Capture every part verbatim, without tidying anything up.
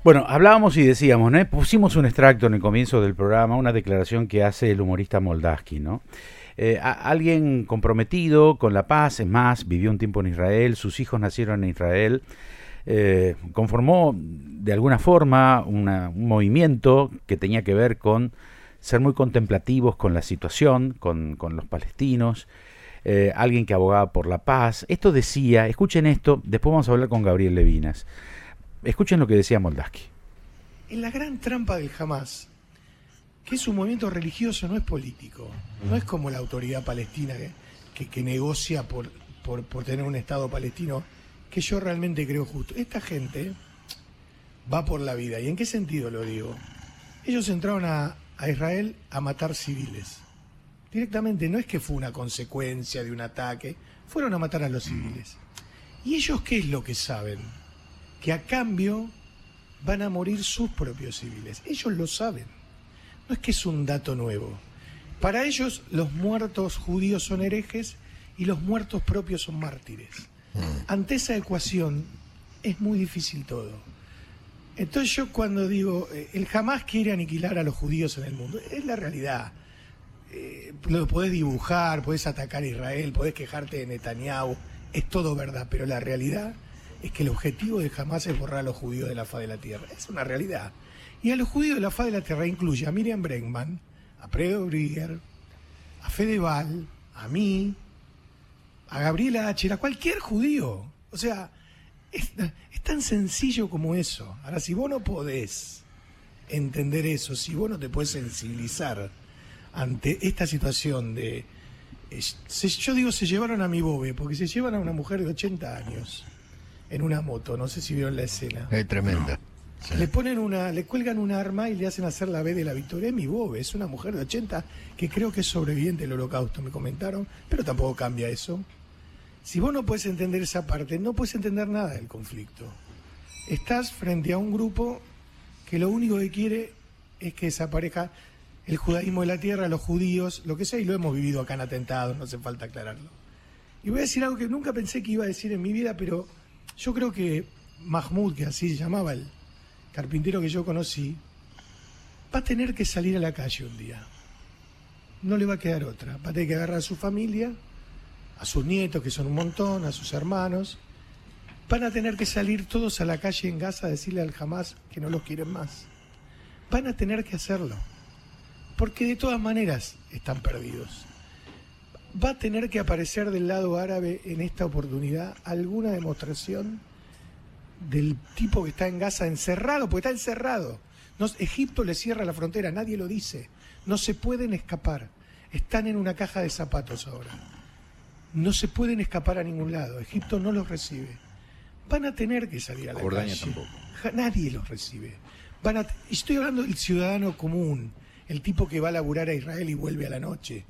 Bueno, hablábamos y decíamos, ¿no? Pusimos un extracto en el comienzo del programa, una declaración que hace el humorista Moldavsky, ¿no? Eh, a, alguien comprometido con la paz, es más, vivió un tiempo en Israel, sus hijos nacieron en Israel, eh, conformó de alguna forma una, un movimiento que tenía que ver con ser muy contemplativos con la situación, con, con los palestinos, eh, alguien que abogaba por la paz. Esto decía, escuchen esto, después vamos a hablar con Gabriel Levinas. Escuchen lo que decía Moldavsky. En la gran trampa del Hamás, que es un movimiento religioso, no es político, no es como la autoridad palestina que, que, que negocia por, por, por tener un Estado palestino, que yo realmente creo justo. Esta gente va por la vida. ¿Y en qué sentido lo digo? Ellos entraron a, a Israel a matar civiles. Directamente, no es que fue una consecuencia de un ataque, fueron a matar a los civiles. ¿Y ellos qué es lo que saben? Que a cambio van a morir sus propios civiles. Ellos lo saben. No es que es un dato nuevo. Para ellos los muertos judíos son herejes y los muertos propios son mártires. Ante esa ecuación es muy difícil todo. Entonces yo cuando digo, el Hamás quiere aniquilar a los judíos en el mundo, es la realidad. Eh, lo podés dibujar, podés atacar a Israel, podés quejarte de Netanyahu, es todo verdad, pero la realidad es que el objetivo de Hamás es borrar a los judíos de la faz de la tierra. Es una realidad. Y a los judíos de la faz de la tierra incluye a Miriam Bregman, a Predo Brigger, a Fedeval, a mí, a Gabriela Acher, a cualquier judío. O sea, es, es tan sencillo como eso. Ahora, si vos no podés entender eso, si vos no te podés sensibilizar ante esta situación de... Se, yo digo, se llevaron a mi bobe, porque se llevan a una mujer de ochenta años en una moto, no sé si vieron la escena. Es tremenda. Sí. Le ponen una, le cuelgan un arma y le hacen hacer la B de la victoria. Es mi bobe, es una mujer de ochenta que creo que es sobreviviente del holocausto, me comentaron, pero tampoco cambia eso. Si vos no puedes entender esa parte, no puedes entender nada del conflicto. Estás frente a un grupo que lo único que quiere es que desaparezca el judaísmo de la tierra, los judíos, lo que sea, y lo hemos vivido acá en atentados, no hace falta aclararlo. Y voy a decir algo que nunca pensé que iba a decir en mi vida, pero yo creo que Mahmoud, que así se llamaba el carpintero que yo conocí, va a tener que salir a la calle un día. No le va a quedar otra. Va a tener que agarrar a su familia, a sus nietos, que son un montón, a sus hermanos. Van a tener que salir todos a la calle en Gaza a decirle al Hamás que no los quieren más. Van a tener que hacerlo. Porque de todas maneras están perdidos. Va a tener que aparecer del lado árabe en esta oportunidad alguna demostración del tipo que está en Gaza encerrado, porque está encerrado. No, Egipto le cierra la frontera, nadie lo dice. No se pueden escapar. Están en una caja de zapatos ahora. No se pueden escapar a ningún lado. Egipto no los recibe. Van a tener que salir a la Jordania calle. tampoco. Nadie los recibe. Van a, estoy hablando del ciudadano común, el tipo que va a laburar a Israel y vuelve a la noche.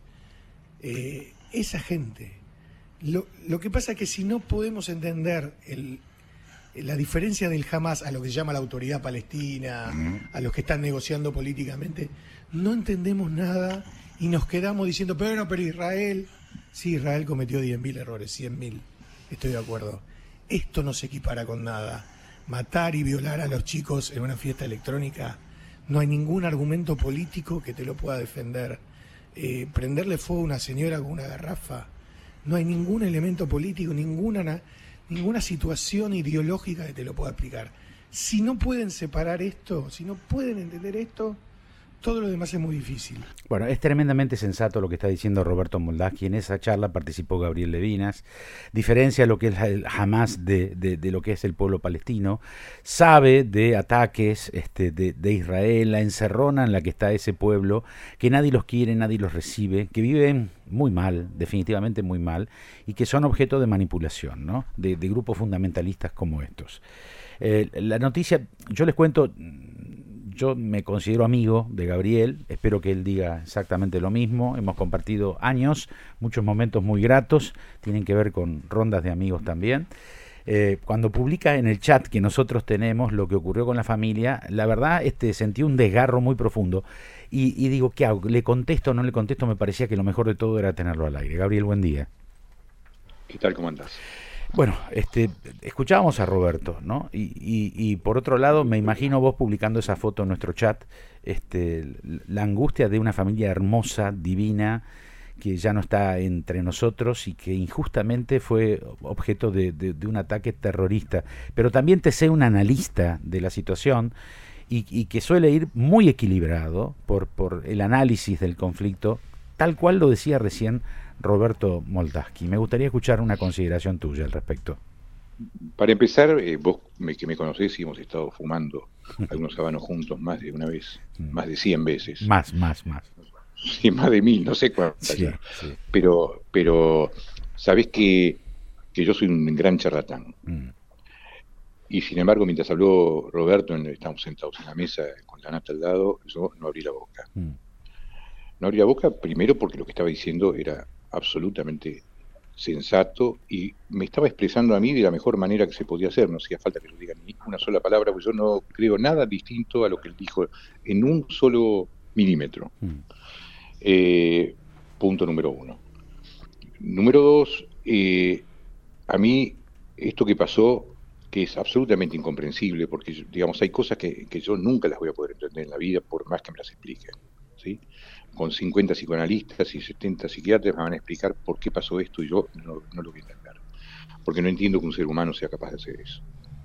Eh, esa gente. Lo, lo que pasa es que si no podemos entender el, la diferencia del Hamás a lo que se llama la autoridad palestina, uh-huh. a los que están negociando políticamente, no entendemos nada y nos quedamos diciendo, pero no, pero Israel, sí, Israel cometió diez mil errores, cien mil, estoy de acuerdo. Esto no se equipara con nada. Matar y violar a los chicos en una fiesta electrónica, no hay ningún argumento político que te lo pueda defender. Eh, prenderle fuego a una señora con una garrafa, no hay ningún elemento político, ninguna, ninguna situación ideológica que te lo pueda explicar. Si no pueden separar esto, si no pueden entender esto, todo lo demás es muy difícil. Bueno, es tremendamente sensato lo que está diciendo Roberto Moldavsky. En esa charla participó Gabriel Levinas, diferencia lo que es el Hamás de, de, de lo que es el pueblo palestino, sabe de ataques este, de, de Israel, la encerrona en la que está ese pueblo, que nadie los quiere, nadie los recibe, que viven muy mal, definitivamente muy mal, y que son objeto de manipulación, ¿no? de, de grupos fundamentalistas como estos. Eh, la noticia, yo les cuento... Yo me considero amigo de Gabriel, espero que él diga exactamente lo mismo. Hemos compartido años, muchos momentos muy gratos, tienen que ver con rondas de amigos también. Eh, cuando publica en el chat que nosotros tenemos lo que ocurrió con la familia, la verdad este, sentí un desgarro muy profundo. Y, y digo, ¿qué hago? ¿Le contesto o no le contesto? Me parecía que lo mejor de todo era tenerlo al aire. Gabriel, buen día. ¿Qué tal? ¿Cómo andás? Bueno, este, escuchábamos a Roberto, ¿no? Y, y, y por otro lado, me imagino vos publicando esa foto en nuestro chat, este, la angustia de una familia hermosa, divina, que ya no está entre nosotros y que injustamente fue objeto de, de, de un ataque terrorista. Pero también te sé un analista de la situación y, y que suele ir muy equilibrado por, por el análisis del conflicto, tal cual lo decía recién Roberto Moldaski. Me gustaría escuchar una consideración tuya al respecto. Para empezar, eh, vos me, que me conocés y hemos estado fumando algunos habanos juntos más de una vez, más de cien veces. Más, más, más. Sí, más de mil, no sé cuántas sí, ya. Sí. Pero, pero sabés que, que yo soy un gran charlatán. Mm. Y sin embargo, mientras habló Roberto, en, estamos sentados en la mesa con la nata al lado, yo no abrí la boca. Mm. No abrí la boca primero porque lo que estaba diciendo era absolutamente sensato y me estaba expresando a mí de la mejor manera que se podía hacer. No hacía falta que yo diga ni una sola palabra, porque yo no creo nada distinto a lo que él dijo en un solo milímetro. Mm. Eh, punto número uno. Número dos, eh, a mí esto que pasó, que es absolutamente incomprensible, porque digamos hay cosas que, que yo nunca las voy a poder entender en la vida por más que me las expliquen, ¿sí? Con cincuenta psicoanalistas y setenta psiquiatras me van a explicar por qué pasó esto y yo no, no lo voy a entender, porque no entiendo que un ser humano sea capaz de hacer eso.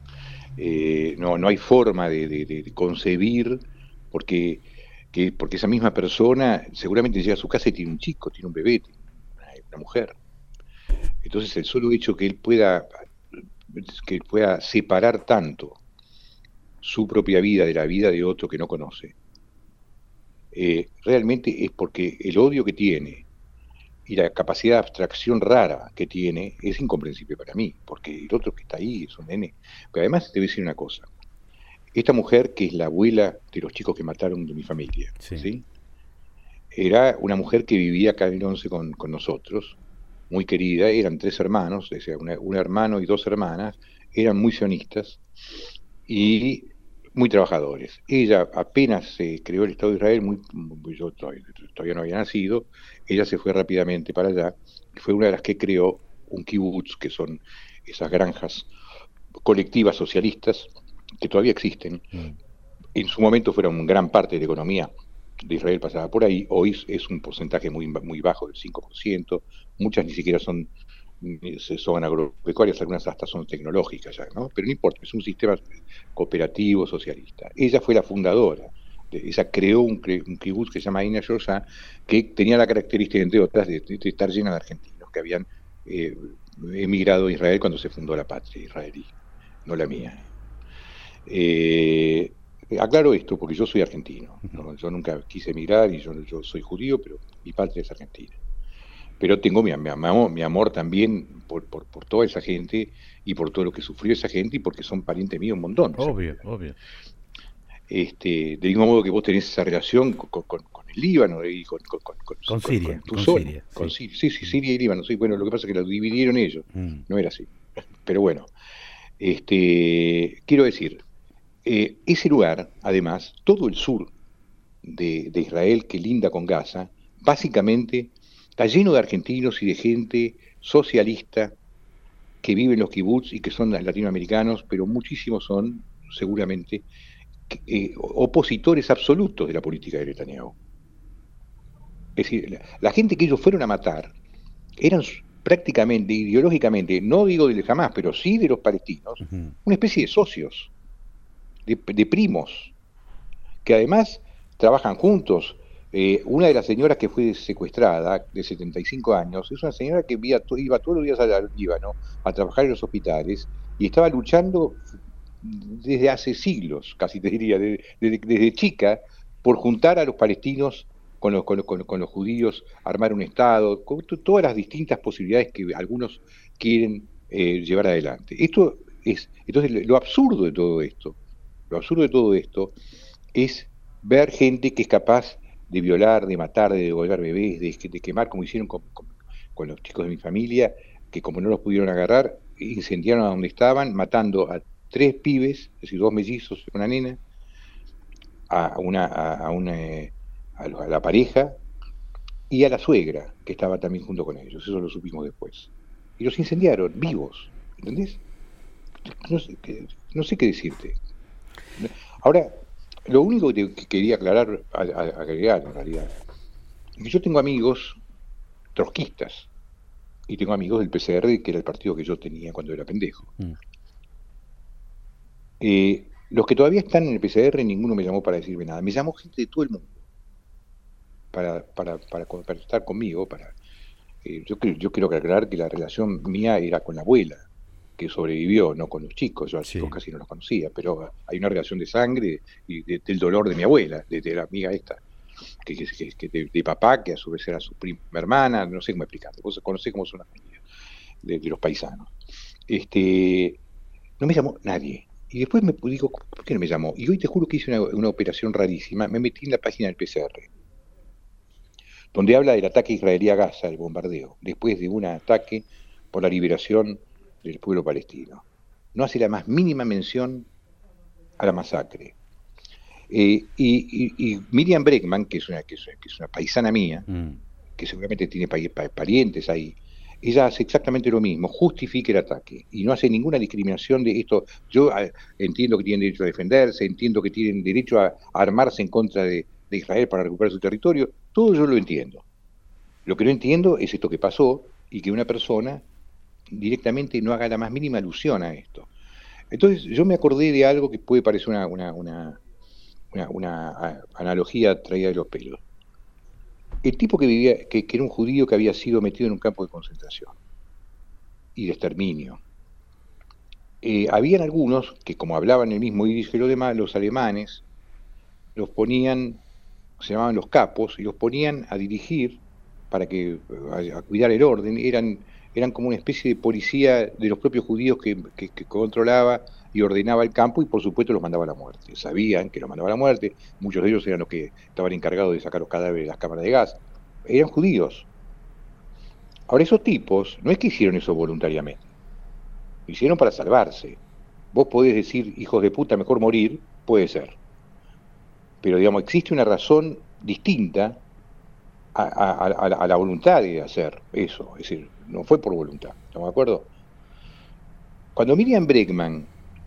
Eh, no, no hay forma de, de, de concebir, porque, que, porque esa misma persona seguramente llega a su casa y tiene un chico, tiene un bebé, tiene una, una mujer. Entonces el solo hecho que él pueda, que pueda separar tanto su propia vida de la vida de otro que no conoce, Eh, realmente es porque el odio que tiene y la capacidad de abstracción rara que tiene es incomprensible para mí, porque el otro que está ahí es un nene. Pero además te voy a decir una cosa, esta mujer que es la abuela de los chicos que mataron de mi familia, sí. ¿sí? Era una mujer que vivía acá en Once con, con nosotros, muy querida, eran tres hermanos, o sea, una, un hermano y dos hermanas, eran muy sionistas y muy trabajadores. Ella apenas se eh, creó el Estado de Israel, muy, muy, yo todavía, todavía no había nacido, ella se fue rápidamente para allá, y fue una de las que creó un kibutz, que son esas granjas colectivas socialistas, que todavía existen. Mm. En su momento fueron gran parte de la economía de Israel pasaba por ahí, hoy es un porcentaje muy, muy bajo, del cinco por ciento, muchas ni siquiera son son agropecuarias, algunas hasta son tecnológicas ya, ¿no? Pero no importa, es un sistema cooperativo socialista. Ella fue la fundadora, de, ella creó un, un kibutz que se llama Ina Yorza, que tenía la característica, entre otras, de, de estar llena de argentinos que habían eh, emigrado a Israel cuando se fundó la patria israelí, no la mía. Eh, aclaro esto porque yo soy argentino, ¿no? Yo nunca quise emigrar y yo, yo soy judío, pero mi patria es Argentina. Pero tengo mi, mi, amor, mi amor también por, por, por toda esa gente y por todo lo que sufrió esa gente y porque son parientes míos un montón. Obvio, obvio. Este, del mismo modo que vos tenés esa relación con, con, con el Líbano y con, con, con, con, con Siria. Con, tu con zona, Siria, con sí. Sí, sí, Siria y Líbano. Sí, bueno, lo que pasa es que lo dividieron ellos. Mm. No era así. Pero bueno, este, quiero decir, eh, ese lugar, además, todo el sur de, de Israel que linda con Gaza, básicamente está lleno de argentinos y de gente socialista que vive en los kibutz y que son latinoamericanos, pero muchísimos son, seguramente, eh, opositores absolutos de la política de Netanyahu. Es decir, la, la gente que ellos fueron a matar eran prácticamente, ideológicamente, no digo del Hamás, pero sí de los palestinos, uh-huh. una especie de socios, de, de primos, que además trabajan juntos. Eh, una de las señoras que fue secuestrada, de setenta y cinco años, es una señora que iba, iba todos los días al Líbano a trabajar en los hospitales y estaba luchando desde hace siglos, casi te diría, desde, desde, desde chica, por juntar a los palestinos con los, con los, con los, con los judíos, armar un Estado, con t- todas las distintas posibilidades que algunos quieren eh, llevar adelante. Esto es, entonces, lo absurdo de todo esto, lo absurdo de todo esto es ver gente que es capaz de violar, de matar, de devolver bebés, de, de quemar, como hicieron con, con, con los chicos de mi familia, que como no los pudieron agarrar, incendiaron a donde estaban, matando a tres pibes, es decir, dos mellizos y una nena, a una, a, a, una, a la pareja y a la suegra, que estaba también junto con ellos. Eso lo supimos después. Y los incendiaron, vivos. ¿Entendés? No sé, qué- no sé qué decirte. Ahora, lo único que, te, que quería aclarar, a- a- agregar en realidad, es que yo tengo amigos trotskistas y tengo amigos del P C R, que era el partido que yo tenía cuando era pendejo. Mm. Eh, los que todavía están en el P C R, ninguno me llamó para decirme nada. Me llamó gente de todo el mundo para, para, para, para estar conmigo. Para, eh, yo, creo- yo quiero aclarar que la relación mía era con la abuela, que sobrevivió, no con los chicos. Yo a los Sí. chicos casi no los conocía, pero hay una relación de sangre y de- del dolor de mi abuela, de, de la amiga esta, que, que, que- que de, de papá, que a su vez era su prima hermana, no sé cómo explicarte. Vos conocés cómo son las familias de, de los paisanos. Este, no me llamó nadie. Y después me digo, ¿por qué no me llamó? Y hoy te juro que hice una, una operación rarísima. Me metí en la página del P C R, donde habla del ataque israelí a Gaza, el bombardeo, después de un ataque por la liberación del pueblo palestino. No hace la más mínima mención a la masacre. Eh, y, y- y Miriam Bregman, que es una, que es, que es una paisana mía, Mm. que seguramente tiene pa- pa- parientes ahí, ella hace exactamente lo mismo, justifica el ataque y no hace ninguna discriminación de esto. Yo ah, entiendo que tienen derecho a defenderse, entiendo que tienen derecho a, a armarse en contra de, de Israel para recuperar su territorio, todo yo lo entiendo. Lo que no entiendo es esto que pasó y que una persona directamente no haga la más mínima alusión a esto. Entonces yo me acordé de algo que puede parecer una, una, una, una, una, ah, analogía traída de los pelos. El tipo que vivía, que, que era un judío que había sido metido en un campo de concentración y de exterminio. Eh, habían algunos que, como hablaban el mismo idioma que los demás, los alemanes, los ponían, se llamaban los capos, y los ponían a dirigir para que a, a cuidar el orden. Eran, eran como una especie de policía de los propios judíos que, que, que controlaba y ordenaba el campo y por supuesto los mandaba a la muerte. Sabían que los mandaba a la muerte, muchos de ellos eran los que estaban encargados de sacar los cadáveres de las cámaras de gas. Eran judíos. Ahora, esos tipos no es que hicieron eso voluntariamente, lo hicieron para salvarse. Vos podés decir, hijos de puta, mejor morir, puede ser. Pero, digamos, existe una razón distinta a, a, a, a la voluntad de hacer eso. Es decir, no fue por voluntad, ¿estamos de acuerdo? Cuando Miriam Bregman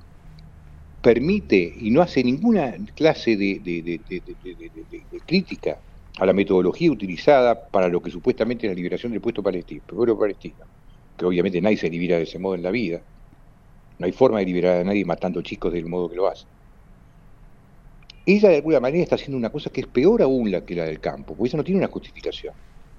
permite y no hace ninguna clase de, de, de, de, de, de, de, de crítica a la metodología utilizada para lo que supuestamente es la liberación del pueblo palestino, pueblo palestino, que obviamente nadie se libera de ese modo en la vida, no hay forma de liberar a nadie matando chicos del modo que lo hace. Ella de alguna manera está haciendo una cosa que es peor aún la que la del campo, porque ella no tiene una justificación.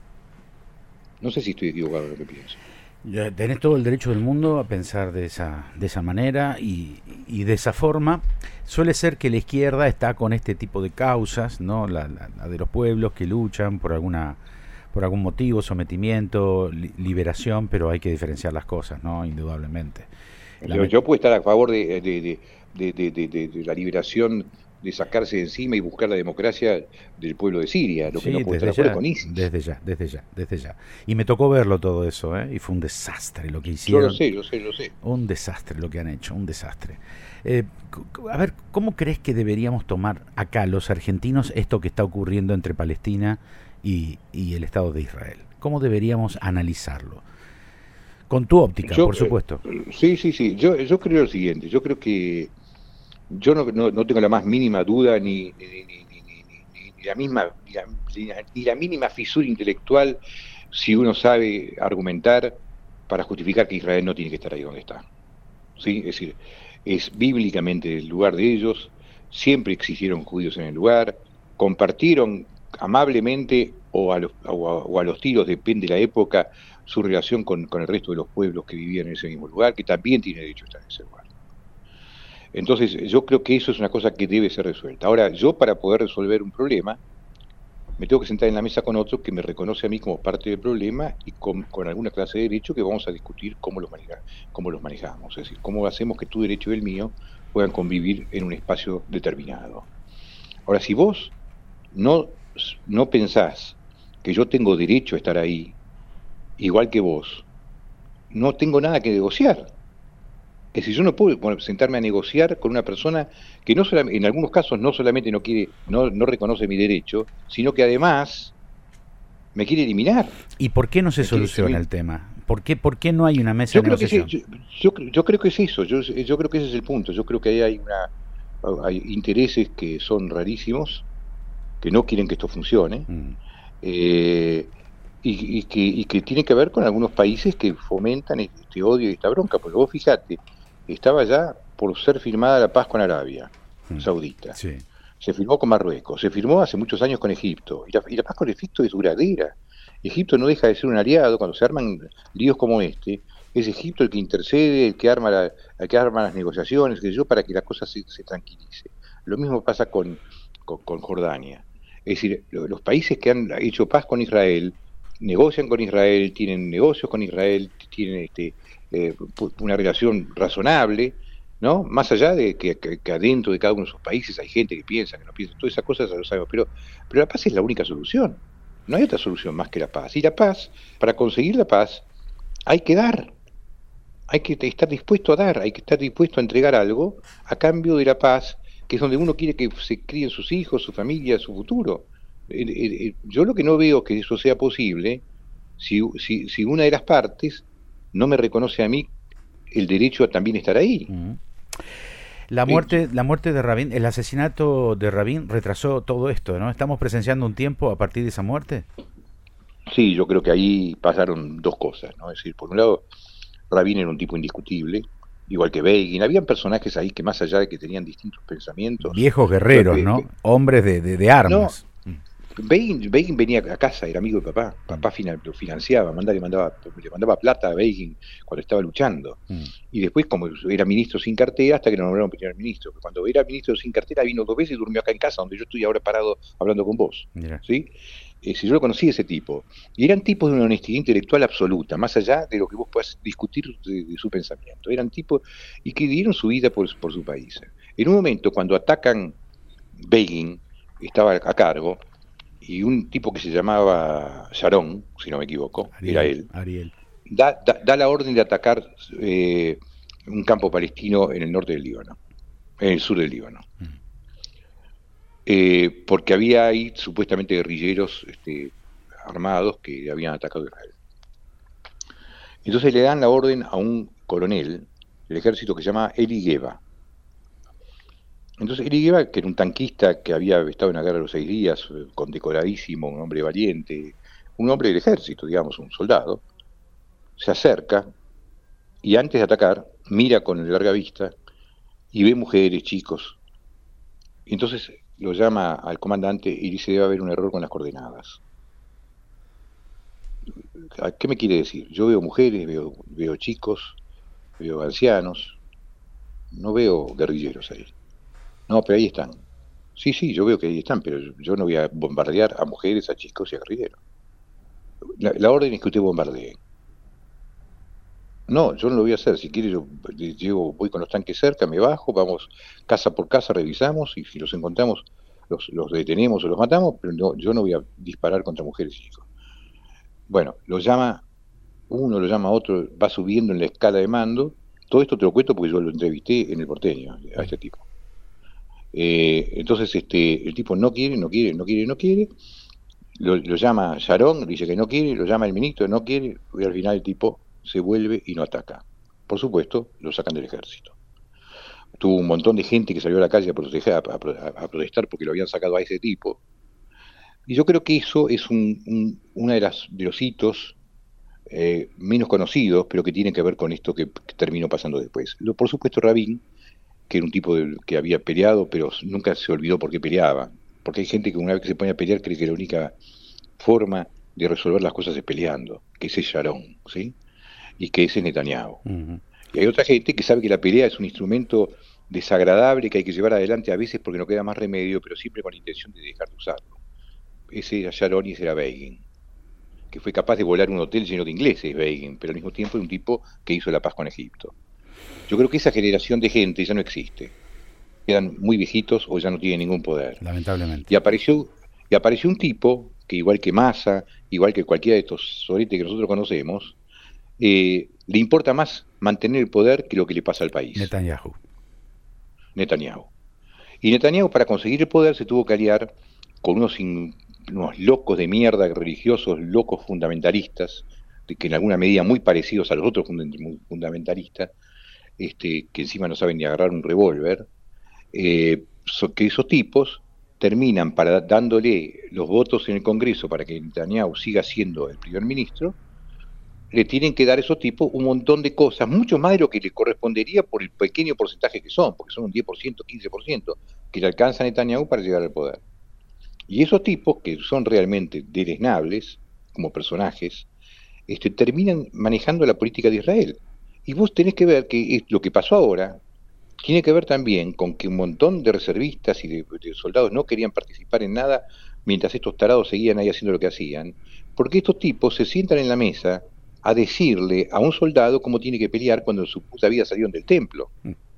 No sé si estoy equivocado en lo que pienso. Ya tenés todo el derecho del mundo a pensar de esa, de esa manera y, y de esa forma. Suele ser que la izquierda está con este tipo de causas, ¿no? La, la, la de los pueblos que luchan por alguna por algún motivo, sometimiento, li, liberación, pero hay que diferenciar las cosas, ¿no? Indudablemente. Yo, yo puedo estar a favor de, de, de, de, de, de, de, de la liberación, de sacarse de encima y buscar la democracia del pueblo de Siria, lo que Sí, no puedo desde estar de ya, acuerdo con ISIS. desde ya, desde ya, desde ya. Y me tocó verlo todo eso, ¿eh? Y fue un desastre lo que Yo hicieron. lo sé, yo sé, lo sé. Un desastre lo que han hecho, un desastre. Eh, c- a ver, ¿cómo crees que deberíamos tomar acá los argentinos esto que está ocurriendo entre Palestina y, y el Estado de Israel? ¿Cómo deberíamos analizarlo? Con tu óptica, Yo, por supuesto. eh, sí, sí, sí. Yo, yo creo lo siguiente. Yo creo que yo no, no, no tengo la más mínima duda ni, ni, ni, ni, ni, ni, ni- ni la misma ni la, ni la- ni la mínima fisura intelectual si uno sabe argumentar para justificar que Israel no tiene que estar ahí donde está. ¿Sí? Es decir, es bíblicamente el lugar de ellos, siempre existieron judíos en el lugar, compartieron amablemente o a los, o a, o a los tiros, depende de la época, su relación con, con el resto de los pueblos que vivían en ese mismo lugar, que también tienen derecho a estar en ese lugar. Entonces, yo creo que eso es una cosa que debe ser resuelta. Ahora, yo para poder resolver un problema, me tengo que sentar en la mesa con otro que me reconoce a mí como parte del problema y con, con alguna clase de derecho que vamos a discutir cómo los, maneja, cómo los manejamos. Es decir, cómo hacemos que tu derecho y el mío puedan convivir en un espacio determinado. Ahora, si vos no, no pensás que yo tengo derecho a estar ahí, igual que vos, no tengo nada que negociar. Es decir, yo no puedo bueno, sentarme a negociar con una persona que no solamente, en algunos casos no solamente no quiere, no, no reconoce mi derecho, sino que además me quiere eliminar. ¿Y por qué no se Me quiere soluciona eliminar. el tema? ¿Por qué, por qué no hay una mesa Yo de creo que negociación? sí, yo, yo, yo creo que es eso, yo, yo creo que ese es el punto, yo creo que ahí hay una hay intereses que son rarísimos, que no quieren que esto funcione, Mm. eh, y, y, que, y que tiene que ver con algunos países que fomentan este odio y esta bronca, porque vos fíjate, estaba ya por ser firmada la paz con Arabia Mm. Saudita, Sí. se firmó con Marruecos, se firmó hace muchos años con Egipto, y la, y la paz con Egipto es duradera. Egipto no deja de ser un aliado. Cuando se arman líos como este, es Egipto el que intercede, el que arma, la, el que arma las negociaciones, que yo, para que la cosa se, se tranquilice. Lo mismo pasa con, con, con Jordania. Es decir, lo, los países que han hecho paz con Israel, negocian con Israel, tienen negocios con Israel, tienen este, eh, una relación razonable, ¿no? Más allá de que, que, que adentro de cada uno de esos países hay gente que piensa, que no piensa, todas esas cosas lo sabemos, pero, pero la paz es la única solución. No hay otra solución más que la paz. Y la paz, para conseguir la paz, hay que dar. Hay que estar dispuesto a dar, hay que estar dispuesto a entregar algo a cambio de la paz, que es donde uno quiere que se críen sus hijos, su familia, su futuro. Eh, eh, yo lo que no veo que eso sea posible si, si, si una de las partes no me reconoce a mí el derecho a también estar ahí. Mm. La muerte, la muerte de Rabin, el asesinato de Rabin retrasó todo esto, ¿no? ¿Estamos presenciando un tiempo a partir de esa muerte? Sí, yo creo que ahí pasaron dos cosas, ¿no? Es decir, por un lado, Rabin era un tipo indiscutible, igual que Begin. Habían personajes ahí que, más allá de que tenían distintos pensamientos... Viejos guerreros, Be, ¿no? Be, Hombres de, de, de armas. No, Begin, Begin venía a casa, era amigo de papá. Papá finan, lo financiaba, mandaba, le, mandaba, le mandaba plata a Begin cuando estaba luchando. Mm. Y después, como era ministro sin cartera, hasta que lo nombraron primer ministro. Cuando era ministro sin cartera, vino dos veces y durmió acá en casa, donde yo estoy ahora parado hablando con vos. Mira. ¿Sí? Eh, si yo lo conocí, ese tipo. Y eran tipos de una honestidad intelectual absoluta, más allá de lo que vos puedas discutir de, de su pensamiento. Eran tipos y que dieron su vida por, por su país. En un momento, cuando atacan, Begin estaba a cargo, y un tipo que se llamaba Sharon, si no me equivoco, Ariel, era él, Ariel. Da, da, da la orden de atacar eh, un campo palestino en el norte del Líbano, en el sur del Líbano. Mm. Eh, porque había ahí supuestamente guerrilleros este, armados que habían atacado a Israel. Entonces le dan la orden a un coronel del ejército que se llama Eli Geva. Entonces Eli Geva, que era un tanquista que había estado en la guerra de los seis días, condecoradísimo, un hombre valiente, un hombre del ejército, digamos, un soldado, se acerca y antes de atacar mira con larga vista y ve mujeres, chicos. Y entonces lo llama al comandante y dice: debe haber un error con las coordenadas. ¿Qué me quiere decir? Yo veo mujeres, veo, veo chicos, veo ancianos, no veo guerrilleros ahí. No, pero ahí están. Sí, sí, yo veo que ahí están, pero yo no voy a bombardear a mujeres, a chicos y a guerrilleros. La, la orden es que usted bombardee. No, yo no lo voy a hacer. Si quiere, yo llego, voy con los tanques cerca, me bajo, vamos casa por casa, revisamos, y si los encontramos, los, los detenemos o los matamos, pero no, yo no voy a disparar contra mujeres y chicos. Bueno, lo llama, uno lo llama a otro, va subiendo en la escala de mando. Todo esto te lo cuento porque yo lo entrevisté en el Porteño, a este tipo. Eh, entonces este el tipo no quiere, no quiere, no quiere, no quiere, lo, lo llama Sharon, dice que no quiere, lo llama el ministro, no quiere, y al final el tipo se vuelve y no ataca. Por supuesto, lo sacan del ejército. Tuvo un montón de gente que salió a la calle a, proteger, a, a, a protestar porque lo habían sacado a ese tipo. Y yo creo que eso es un, un, una de, las, de los hitos eh, menos conocidos, pero que tiene que ver con esto que, que terminó pasando después. Lo, por supuesto, Rabin, que era un tipo de, que había peleado, pero nunca se olvidó por qué peleaba. Porque hay gente que una vez que se pone a pelear cree que la única forma de resolver las cosas es peleando, que ese es Sharon, ¿sí? Y que ese es Netanyahu. Uh-huh. Y hay otra gente que sabe que la pelea es un instrumento desagradable que hay que llevar adelante a veces porque no queda más remedio, pero siempre con la intención de dejar de usarlo. Ese era Sharon y ese era Begin, que fue capaz de volar un hotel lleno de ingleses, Begin, pero al mismo tiempo era un tipo que hizo la paz con Egipto. Yo creo que esa generación de gente ya no existe. Quedan muy viejitos o ya no tienen ningún poder. Lamentablemente. Y apareció, y apareció un tipo que, igual que Massa, igual que cualquiera de estos soretes que nosotros conocemos, eh, le importa más mantener el poder que lo que le pasa al país. Netanyahu. Netanyahu. Y Netanyahu, para conseguir el poder, se tuvo que aliar con unos, in, unos locos de mierda, religiosos, locos fundamentalistas, que en alguna medida muy parecidos a los otros fundamentalistas, este, que encima no saben ni agarrar un revólver, eh, so, que esos tipos terminan para dándole los votos en el Congreso para que Netanyahu siga siendo el primer ministro, le tienen que dar a esos tipos un montón de cosas, mucho más de lo que le correspondería por el pequeño porcentaje que son, porque son un diez por ciento, quince por ciento, que le alcanza a Netanyahu para llegar al poder. Y esos tipos, que son realmente deleznables como personajes, este, terminan manejando la política de Israel. Y vos tenés que ver que lo que pasó ahora tiene que ver también con que un montón de reservistas y de, de soldados no querían participar en nada mientras estos tarados seguían ahí haciendo lo que hacían, porque estos tipos se sientan en la mesa a decirle a un soldado cómo tiene que pelear cuando en su puta vida salieron del templo.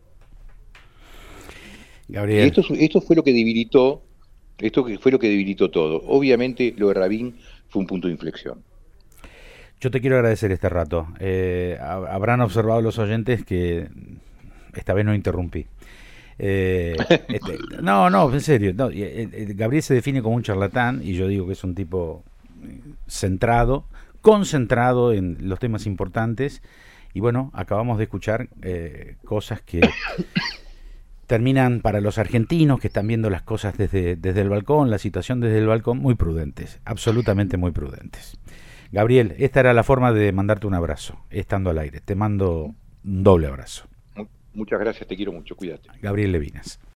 Gabriel. Y esto, esto fue lo que debilitó, esto fue lo que debilitó todo. Obviamente lo de Rabin fue un punto de inflexión. Yo te quiero agradecer este rato. Eh, habrán observado los oyentes que esta vez no interrumpí. Eh, este, no, no, en serio. No, eh, eh, Gabriel se define como un charlatán y yo digo que es un tipo centrado, concentrado en los temas importantes. Y bueno, acabamos de escuchar eh, cosas que terminan para los argentinos que están viendo las cosas desde, desde el balcón, la situación desde el balcón, muy prudentes, absolutamente muy prudentes. Gabriel, esta era la forma de mandarte un abrazo, estando al aire. Te mando un doble abrazo. Muchas gracias, te quiero mucho, cuídate. Gabriel Levinas.